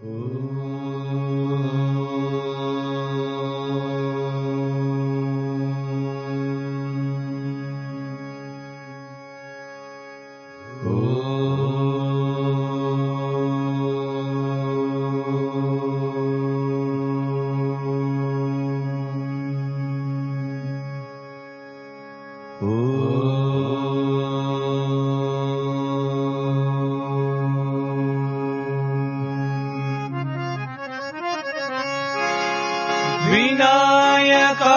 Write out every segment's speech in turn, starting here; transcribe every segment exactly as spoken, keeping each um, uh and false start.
विनायका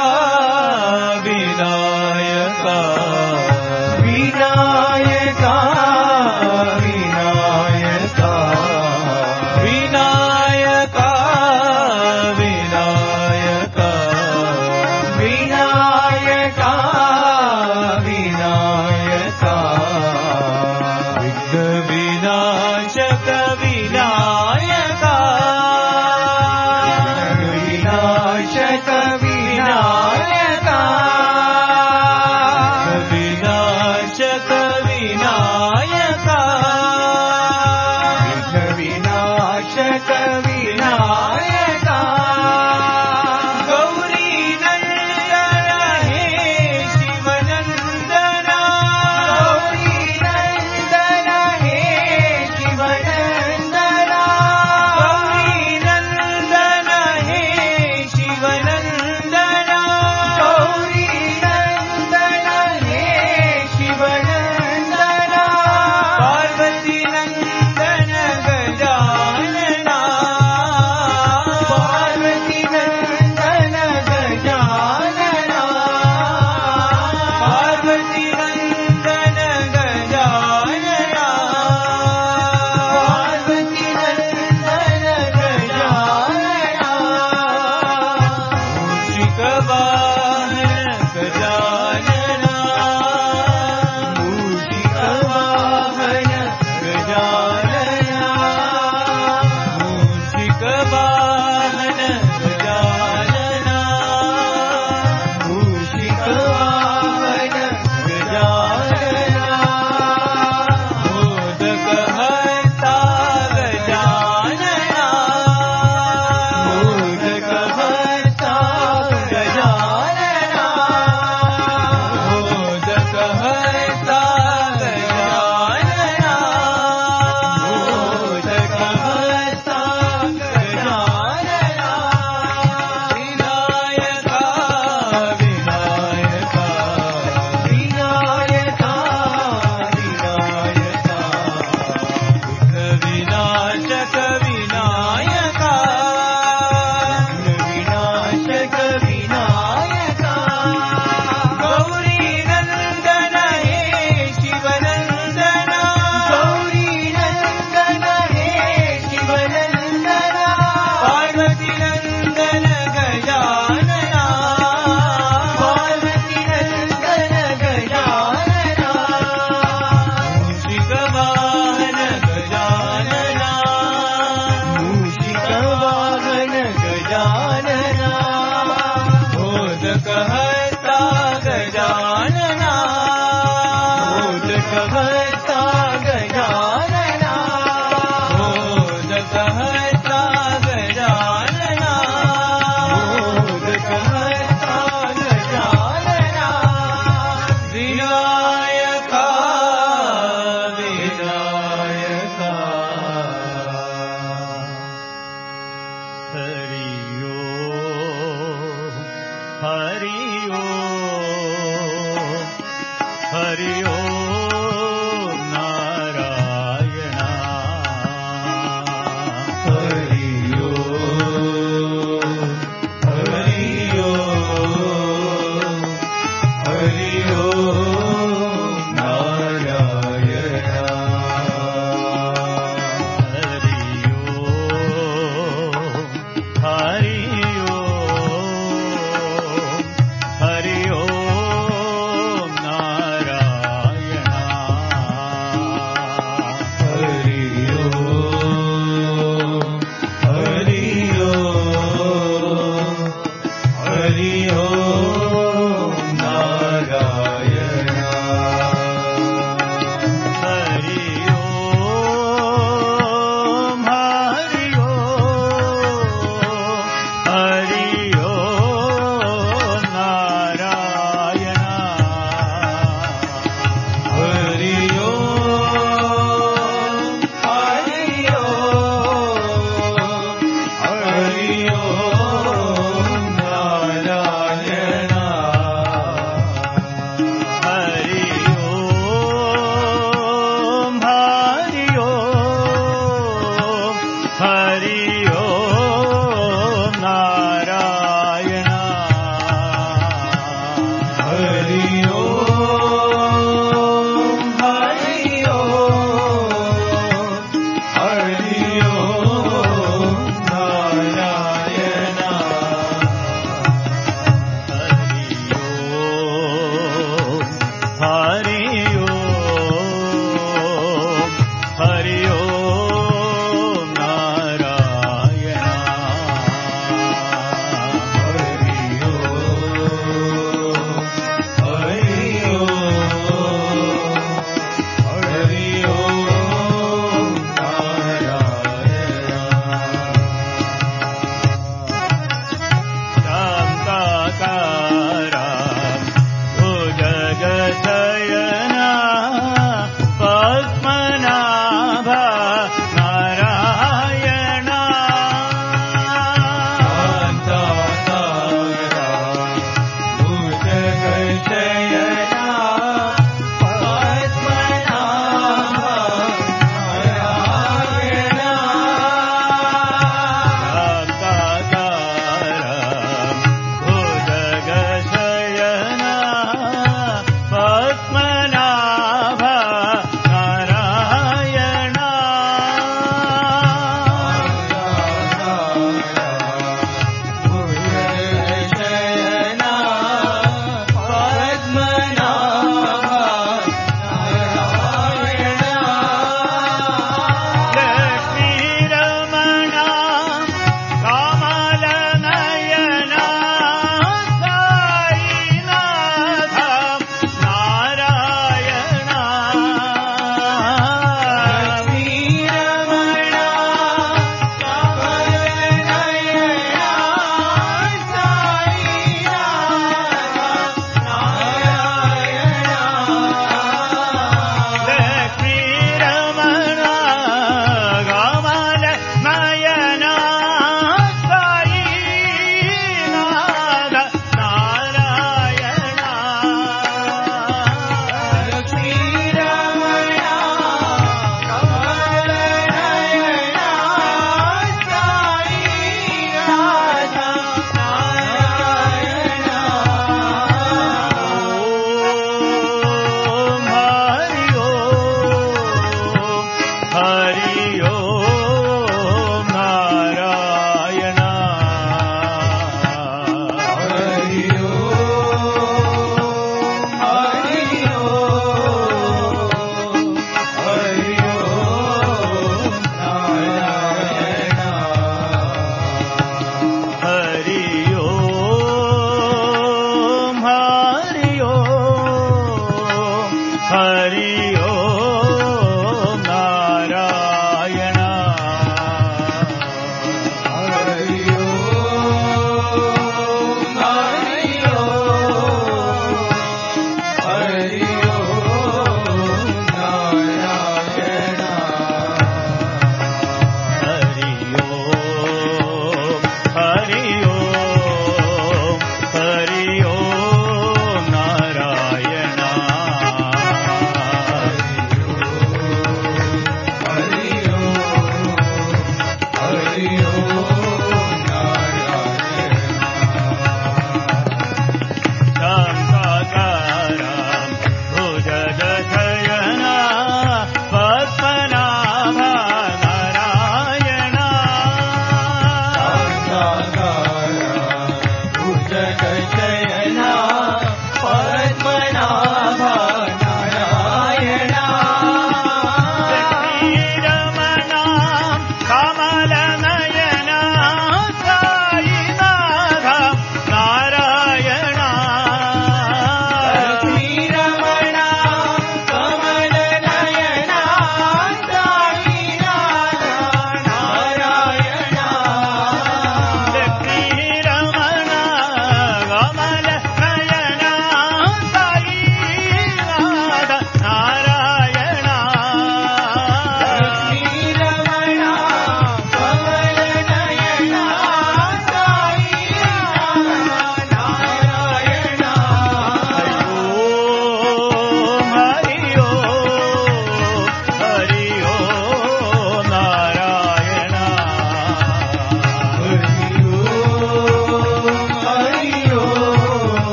विनायका विनायका विनायका विनायका विनायका विनायका विनायका विघ्न विनाशक विनायका विनाशक विनायका विनाशक विनायका विनाशक विनायका गौरी नंदन हे शिवनंदन गौरी नंदन हे शिवनंदन गौरी नंदन हे शिवनंदन गौरी नंदन हे शिवनंदन पार्वती नंदन गजानना पार्वती नंदन गजानना पार्वती नंदन गजानना पार्वती नंदन गजानना मूषिक वाहन गजानना मूषिक वाहन गजानना मूषिक वाहन गजानना मूषिक वाहन गजानना मोदक हर्ता गजानना मोदक हर्ता गजानना मोदक हर्ता गजानना मोदक हर्ता गजानना विनायका विनायका विनायका विनायका विघ्न विनाशक विनायका विनाशक विनायका गौरी नंदन हे शिवनंदन गौरी नंदन हे शिवनंदन पार्वती नंदन गजानना पार्वती नंदन गजानना मूषिक वाहन गजानना मूषिक वाहन गजानना मोदक हर्ता गजानना मोदक हर्ता गजानना मोदक हर्ता गजानना मोदक हर्ता गजानना विनायका विनायका हरि ओम हरि ओम हरि ओम नारायण हरि ओम हरि ओम हरि ओम नारायण हरि ओम हरि ओम हरि ओम नारायण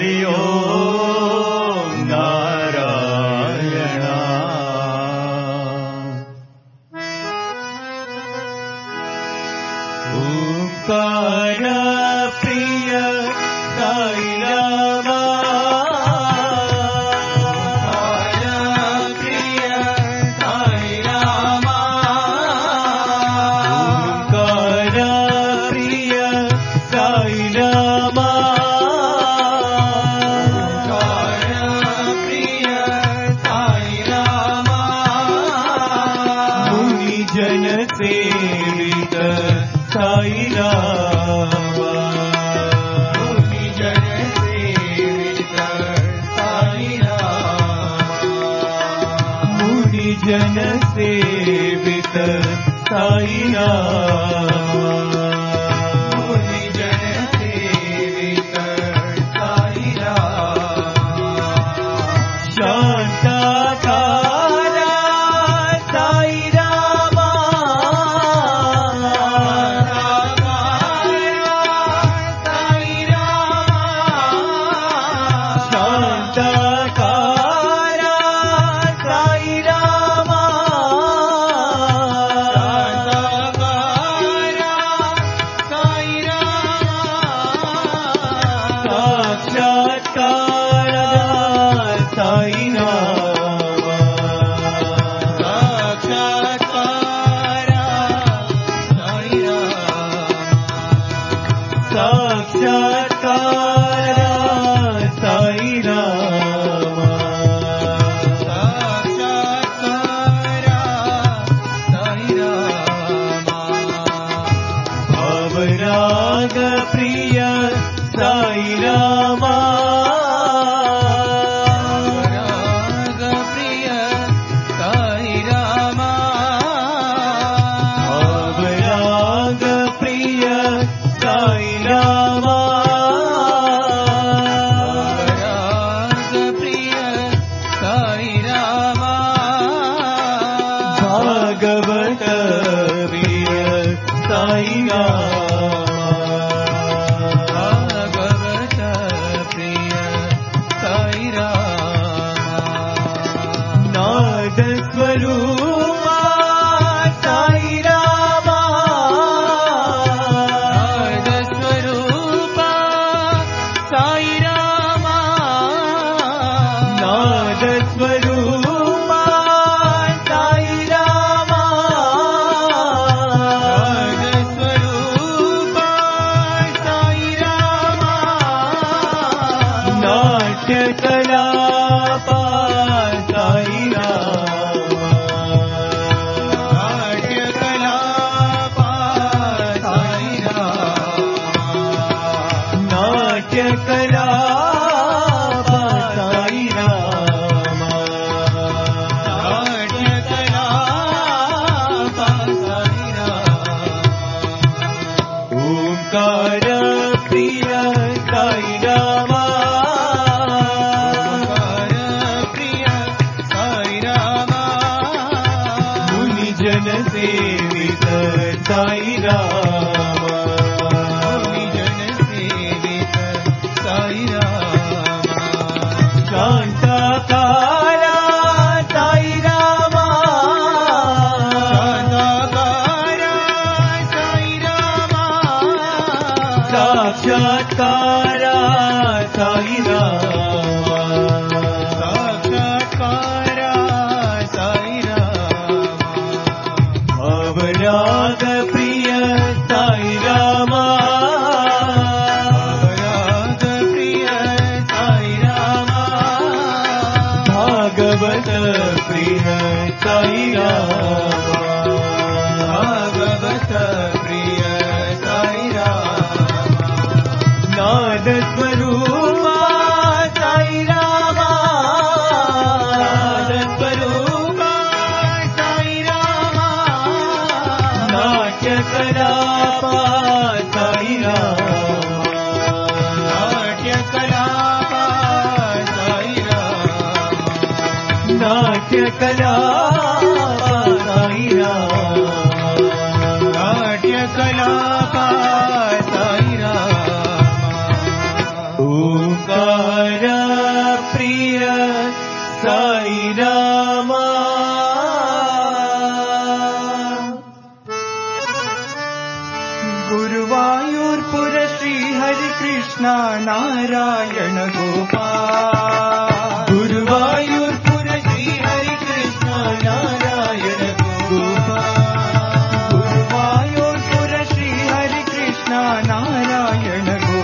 हरि ओम नारायण ओंकार प्रिय साई रामा सेवित साई रामा मुनि जन सेवित साई रामा मुनि जन सेवित साई रामा मुनि जन सेवित साई रामा शांताकारा साई राग प्रिय साई रामा राग प्रिय साई रामा राग प्रिय साई रामा राग प्रिय साई रामा भागवत प्रिय साई रामा स्वरूपा साई रामा नाद स्वरूपा साई रामा नाद स्वरूपा साई रामा नाद स्वरूपा साई रामा नाट्य कलापा साई रामा कला साई रामा नाट्य कला साई रामा ओंकार प्रिय साई रामा ओंकार प्रिय साई रामा मुनि जन सेवित साई रामा शांताकारा साई रामा शांताकारा साई रामा साक्षात्कारा साई रामा साक्षात्कारा साई रामा अवराग प्रिय साई रामा भागवत प्रिय साई रामा भागवत प्रिय साई रामा नाद स्वरूपा साई रामा नाद स्वरूपा साई रामा नाट्य कलापा साई रामा नाट्य कलापा साई रामा नाट्य कला साई नारायण गोपाल गुरुवायूरपुर श्री हरि कृष्ण नारायण गोपाल गुरुवायूरपुर श्री हरि कृष्ण नारायण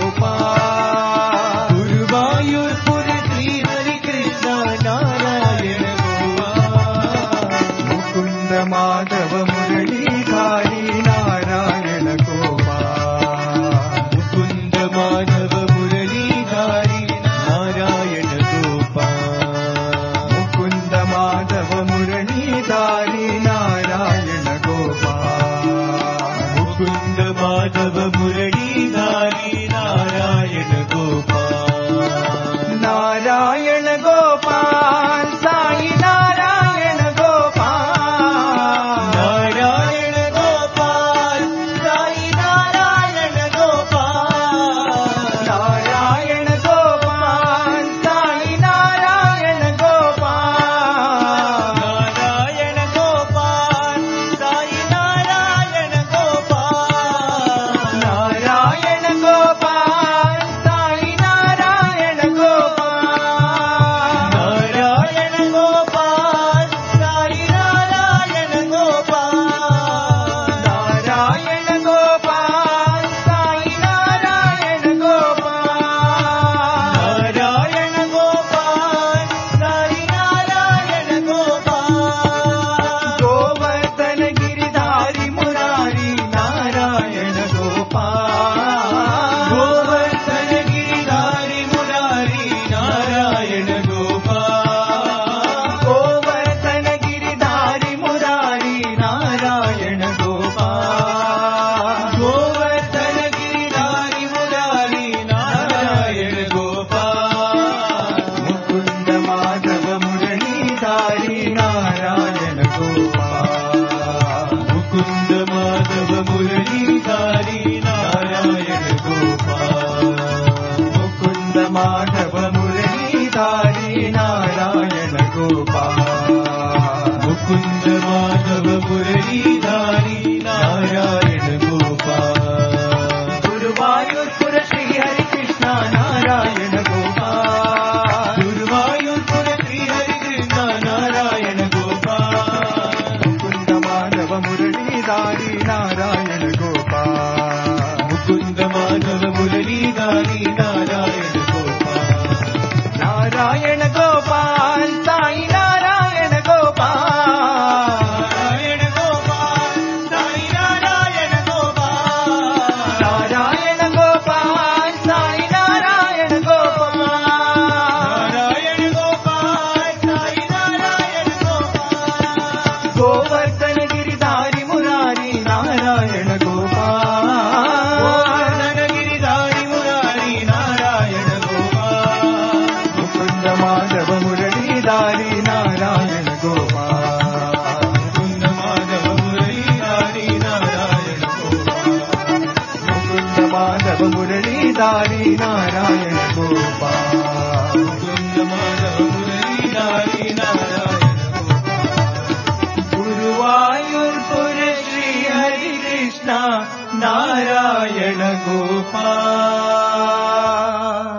गोपाल गुरुवायूरपुर श्री हरि कृष्ण नारायण गोपाल मुकुंद माधव मुरलीधारी नारायण गोपाल मुकुंद माधव मुरलीधारी नारायण गोपाल मुकुंद माधव मुरलीधारी नारायण गोपाल मुकुंद माधव मुरलीधारी नारायण गोपाल नारायण गोपाल साई नारायण गोपाल नारायण गोपाल साई नारायण गोपाल नारायण गोपाल साई नारायण गोपाल नारायण गोपाल साई नारायण गोपाल नारायण गोपाल साई नारायण गोपाल नारायण गोपाल साई नारायण गोपाल नारायण गोपाल साई नारायण गोपाल नारायण गोपाल साई नारायण गोपाल गोवर्धन गिरिधारी मुरारी नारायण गोपाल गोवर्धन गिरिधारी मुरारी नारायण गोपाल गोवर्धन गिरिधारी मुरारी नारायण गोपाल गोवर्धन गिरिधारी मुरारी नारायण गोपाल मुकुंद माधव मुरलीधारी नारायण गोपाल मुकुंद माधव मुरलीधारी नारायण गोपाल मुकुंद माधव मुरलीधारी नारायण गोपाल मुकुंद माधव मुरलीधारी नारायण गोपाल गुरुवायूरपुर श्री हरि कृष्ण नारायण गोपाल गुरुवायूरपुर श्री हरि कृष्ण नारायण गोपाल मुकुंद माधव मुरलीधारी नारायण गोपाल मुकुंद माधव मुरलीधारी नारायण गोपाल नारायण गोपाल साई नारायण गोपाल नारायण गोपाल साई नारायण गोपाल नारायण गोपाल साई नारायण गोपाल नारायण गोपाल साई नारायण गोपाल गोवर्धन गिरिधारी मुरारी नारायण गोपाल गोवर्धन गिरिधारी मुरारी नारायण गोपाल मुकुंद माधव मुरलीधारी नारायण गोपाल मुकुंद माधव मुरलीधारी नारायण गोपाल मुकुंद माधव मुरलीधारी नारायण गोपाल मुकुंद माधव मुरलीधारी नारायण गोपाल गुरुवायूरपुर श्री हरि कृष्ण नारायण गोपाल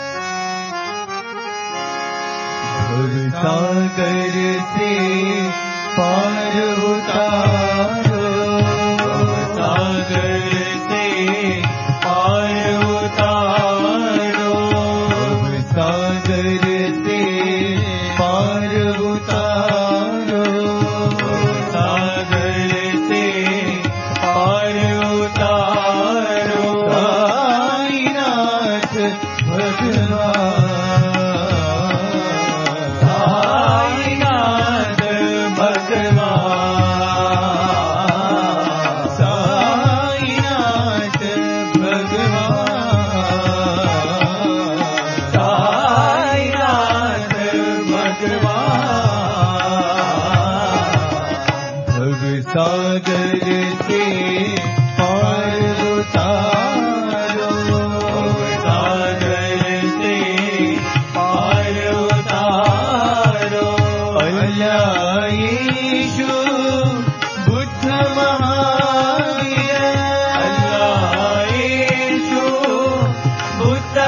भवसागर से पार उतारो भवसागर से पार उतारो भवसागर से पार उतारो भवसागर से पार उतारो साईनाथ भगवान साईनाथ भगवान साईनाथ भगवान साईनाथ भगवान भवसागर से पार उतारो भवसागर से पार उतारो अल्लाह यीशु बुद्ध महावीर अल्लाह यीशु बुद्ध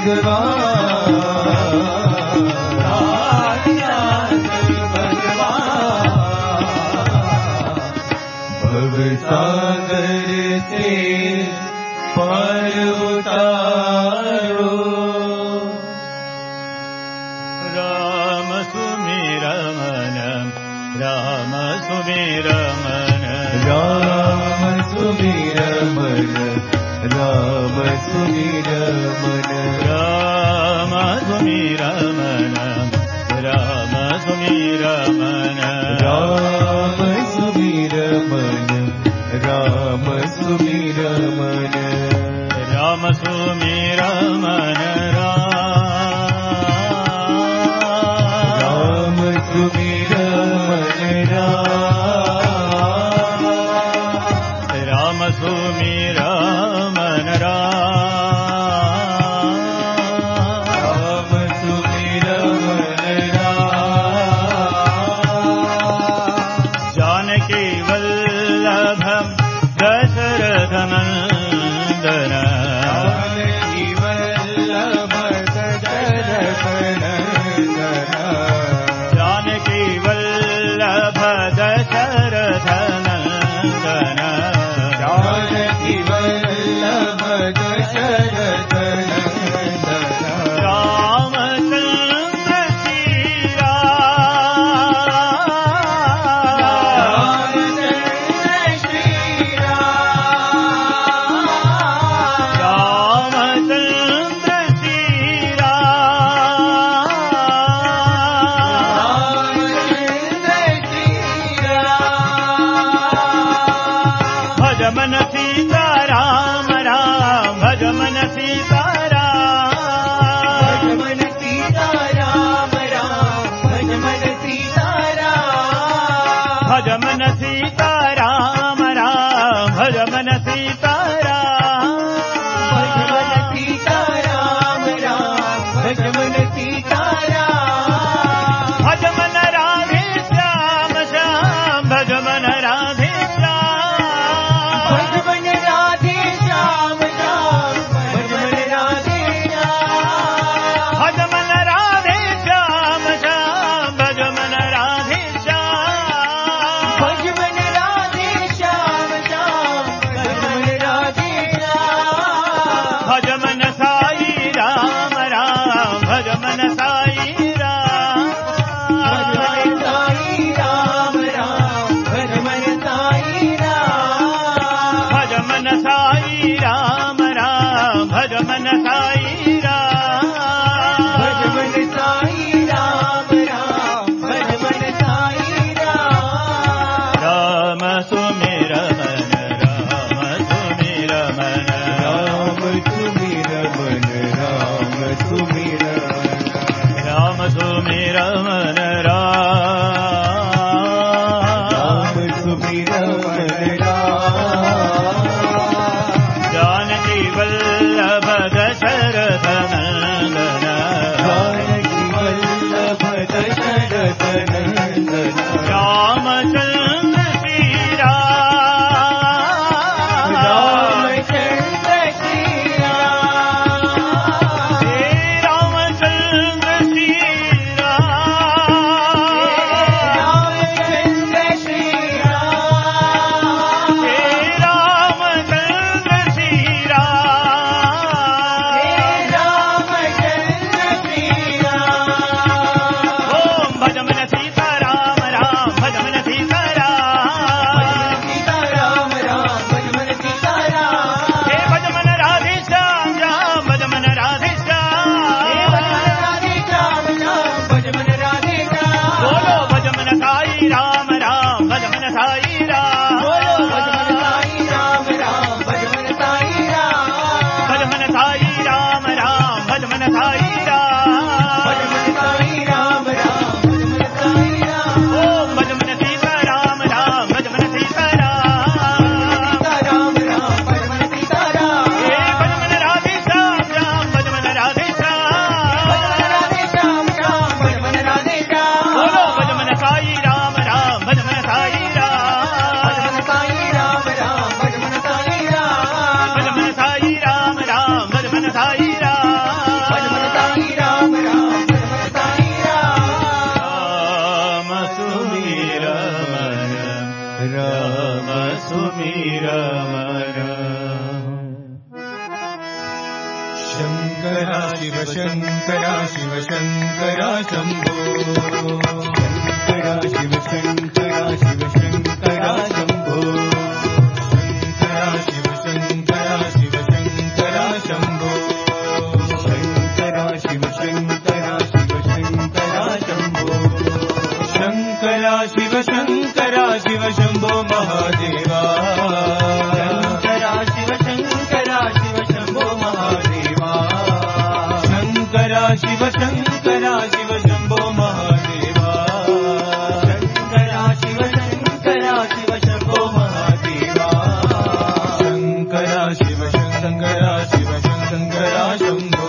भगवान कालिदास भगवान भव सागर से पार उतारो। राम सुमिर मन राम सुमिर मन राम सुमिर मन राम सुमिर मन राम सुमिर मन राम सुमिर मन राम सुमिर मन राम सुमिर मन राम सुमिर मन राम सुमिर मन राम सुमिर मन राम सुमिर मन जानकी वल्लभ दशरथ नंदन जानकी वल्लभ दशरथ नंदन जानकी वल्लभ दशरथ नंदन जानकी वल्लभ दशरथ नंदन रामचंद्र श्री राम रामचंद्र श्री राम भज मन सीता राम राम भज मन सीता राम भज मन सीता राम राम भज मन सीता राम भज मन सीता राम राम भज मन सीता राम भज मन सीता राम राम भज मन सीता राम भज मन राधे श्याम श्याम भज मन राधे श्याम भज मन राधे श्याम श्याम भज मन राधे श्याम भज मन राधे श्याम श्याम भज मन राधे श्याम भज मन राधे श्याम श्याम भज मन राधे श्याम भज मन साई राम राम भज मन साई राम भज मन साई राम राम भज मन साई राम भज मन साई राम राम भज मन साई राम भज मन साई राम राम भज मन साई राम राम सुमिर मन राम सुमिर मन राम सुमिर मन राम सुमिर मन राम सुमिर मन राम राम सुमिर मन राम जानकी वल्लभ दशरथ नंदन जानकी वल्लभ दशरथ नंदन रामचंद्र श्री राम रामचंद्र श्री राम हे रामचंद्र श्री राम रामचंद्र श्री राम हे रामचंद्र श्री राम शङ्करा शिव शङ्करा शिव शङ्करा शम्भो शङ्करा शिव शङ्करा शिव शङ्करा शम्भो शङ्करा शिव शङ्करा शिव शङ्करा शम्भो शङ्करा शिव शङ्करा शिव शङ्करा शम्भो शङ्करा शिव शङ्करा शिव शम्भो महादेवा शङ्करा शिव शङ्करा शिव शम्भो महादेवा शङ्करा शिव शङ्करा शिव शम्भो महादेवा शङ्करा शिव शङ्करा शिव शम्भो महादेवा शङ्करा शिव शङ्करा शिव शङ्करा शम्भो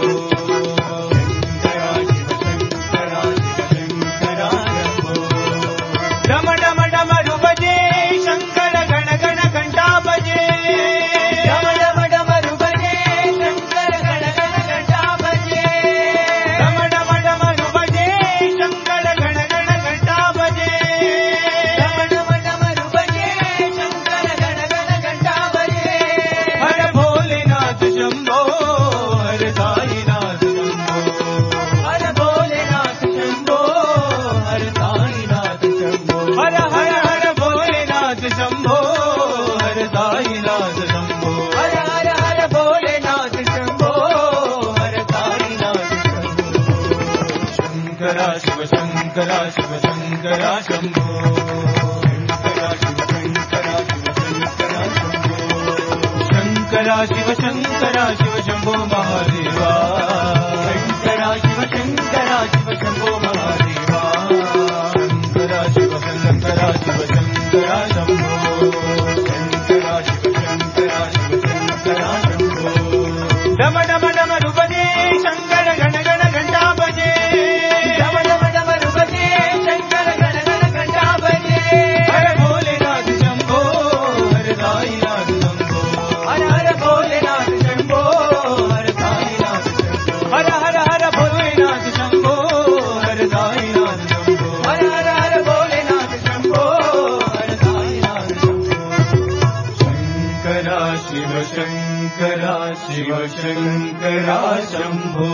शङ्करा शिव शङ्करा शिव शङ्करा शम्भो डम डम डमरु बजे शङ्कर गण गण घण्टा बजे डम डम डमरु बजे शङ्कर गण गण घण्टा बजे डम डम डमरु बजे शङ्कर गण गण घण्टा बजे डम डम डमरु बजे शङ्कर गण गण घण्टा बजे हर भोलेनाथ शम्भो हर साईनाथ शम्भो हर भोलेनाथ शम्भो हर साईनाथ शम्भो हर हर हर भोलेनाथ शम्भो हर साईनाथ शम्भो हर हर हर भोलेनाथ शम्भो हर साईनाथ शम्भो शङ्करा शिव शङ्करा शिव शङ्करा शम्भो शङ्करा शिव शङ्करा शिव शङ्करा शम्भो शङ्करा शिव शङ्करा शिव शम्भो महादेवा शङ्करा शिव शङ्करा शिव शम्भो महादेवा शङ्करा शिव शङ्करा शिव शङ्करा शम्भो शङ्करा शिव शङ्करा शिव शङ्करा शम्भो डम डम डमरु बजे शङ्कर गण गण घण्टा बजे डम डम डमरु बजे शङ्कर गण गण घण्टा बजे हर भोलेनाथ शम्भो हर साईनाथ शम्भो हर हर भोलेनाथ शम्भो हर साईनाथ शम्भो हर हर हर भोलेनाथ शम्भो हर साईनाथ शम्भो हर हर हर भोलेनाथ शम्भो हर साईनाथ शम्भो शङ्करा शिव शङ्करा शिव शङ्करा शम्भो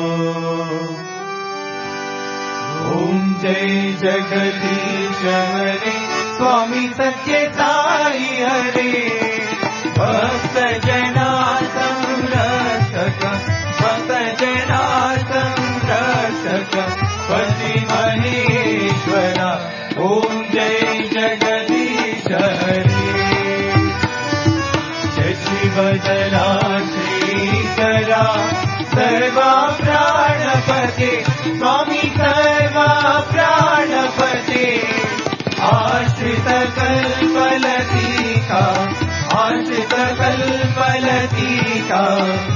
ॐ जय जगदीश हरे स्वामी सत्य साई हरे भक्त जना संरक्षक भक्त जना संरक्षक पति महेश्वरा ॐ जय जगदीश हरे शशिवदना श्रीकरा सर्वा प्राणपते स्वामी सर्वा प्राणपते आश्रित कल्पलतिका आश्रित कल्पलतिका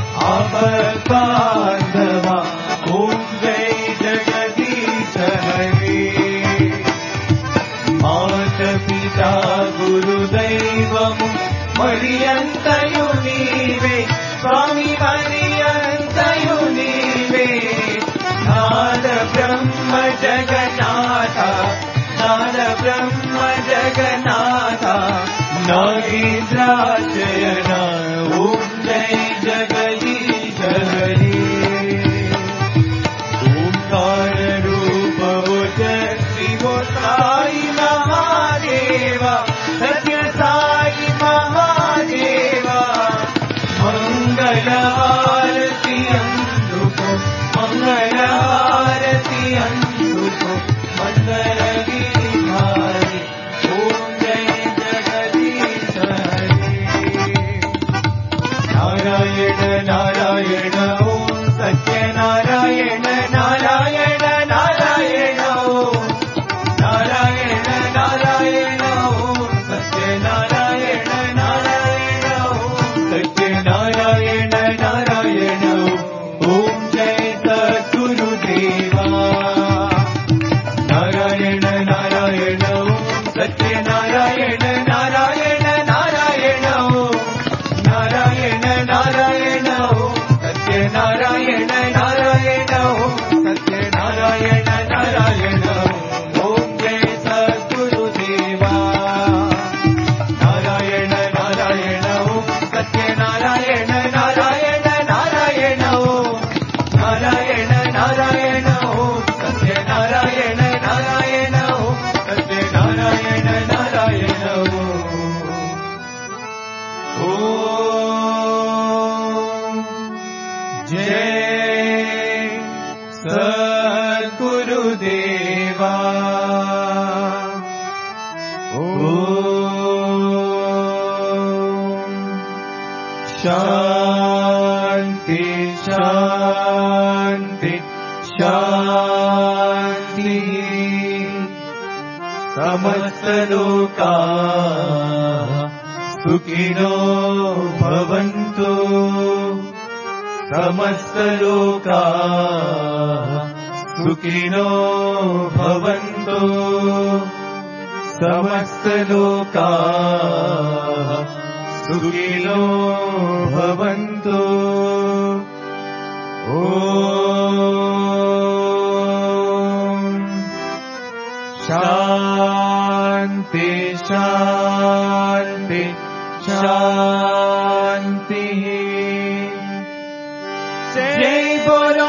आपद्बान्धवा ॐ जय जगदीश हरे मातपिता गुरुदैवमु मरियन्तयु नीवे स्वामी मरियन्तयु नीवे नाद ब्रह्म जगन्नाथ नाद ब्रह्म जगन्नाथ नागेन्द्राशयन ॐ जय जगदीश हरे ओंकार रूप शिवो साई महादेवा सत्य साई महादेवा मंगल आरती अंधुको मंगल आरती अंधुको मंगल गिरिधारी ओम जय जगदीश हरे नारायण नारायण ओम सत्य नारायण नारायण नारायण ओम नारायण नारायण ओम सत्य नारायण नारायण ओम सत्य नारायण नारायण ओम जय सद्गुरुदेवा नारायण नारायण ओम सत्य नारायण नारायण नारायण ओम नारायण नारायण ओम सत्य नारायण नारायण ओम सत्य नारायण नारायण ओम जय सद्गुरुदेवा नारायण नारायण ओम सत्य नारायण नारायण शान्ति शान्ति शान्तिः समस्तलोका सुखिनो भवन्तु समस्तलोका सुखिनो भवन्तु समस्तलोका सुखिनो भवन्तु ॐ शान्ति शान्ति शान्तिः जय बोलो